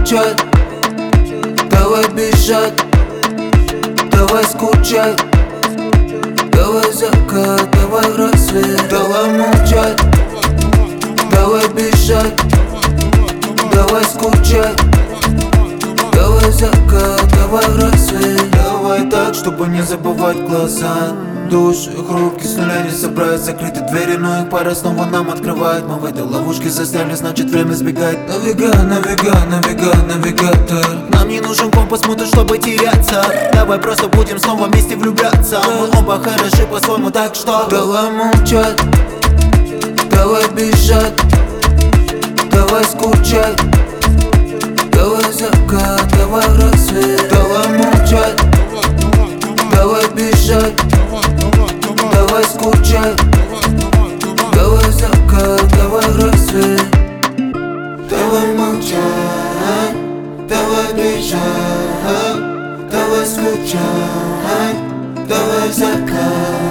молчать, давай бежать, давай скучать, давай закат, давай рассвет. Давай молчать, давай бежать, давай скучать, давай закат, давай рассвет. Давай так, чтобы не забывать глаза. Души хрупкие, с нуля не собрать. Закрыты двери, но их пара снова нам открывает. Мы в этой ловушке застряли, значит время сбегать. Навигатор. Нам не нужен компас, мы тут чтобы теряться. Давай просто будем снова вместе влюбляться. Мы оба хороши по-своему, так что давай молчать, давай бежать, давай скучать, давай закат, давай рассвет. Давай молчать, давай бежать, давай скучать, давай закат, давай рассвет. Давай молчать, давай бежать, давай скучать, давай закат.